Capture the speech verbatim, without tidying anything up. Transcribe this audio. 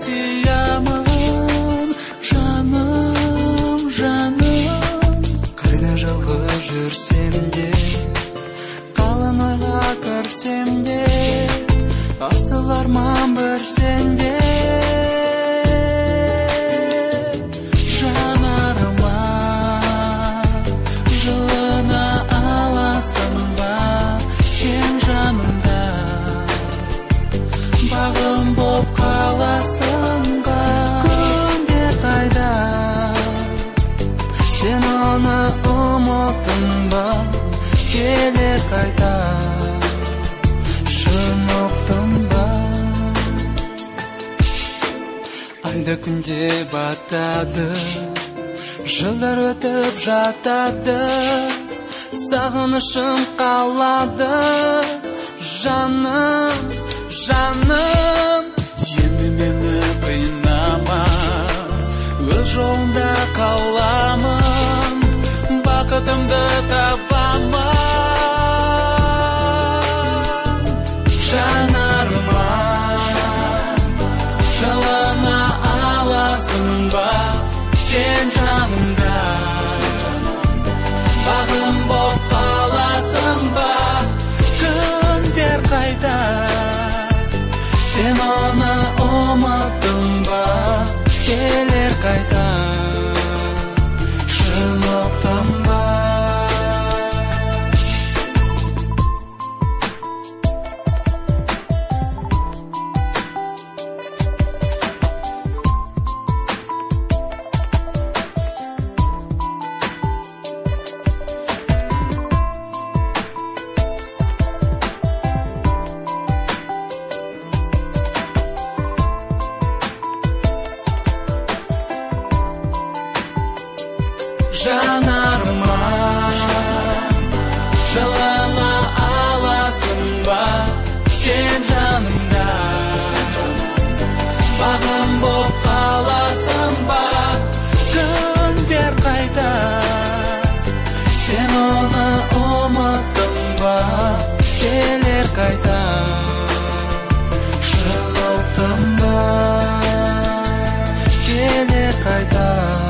сиямын, жаным, жаным. Қайда жалғыз жүрсем де, қалың ойға кірсем де, асыл арман бір сенде. Жанарыма жылына аласың ба, сен жанымда бағым боп қаласың ба. Күнде қайда, сен оны ұмыттың ба, келер қайта, шын ұқтың ба. Айды күнде батады, жылдар өтіп жатады, сағынышым қалады, жаным, жаным. Енді мені қинама, өз жолында қаламын, бақытымды табамын. Жанарыма жылына аласың ба, сен жанымда бағым боп қаласың ба. Күндер қайда, сен оны ұмыттың ба, келер қайта, шын ұқтың ба. Жанарыма жылына аласың ба, сен жанымда бағым боп қаласың ба. Күндер қайда, сен оны ұмыттың ба, келер қайта, шын ұқтың ба, Келер қайта.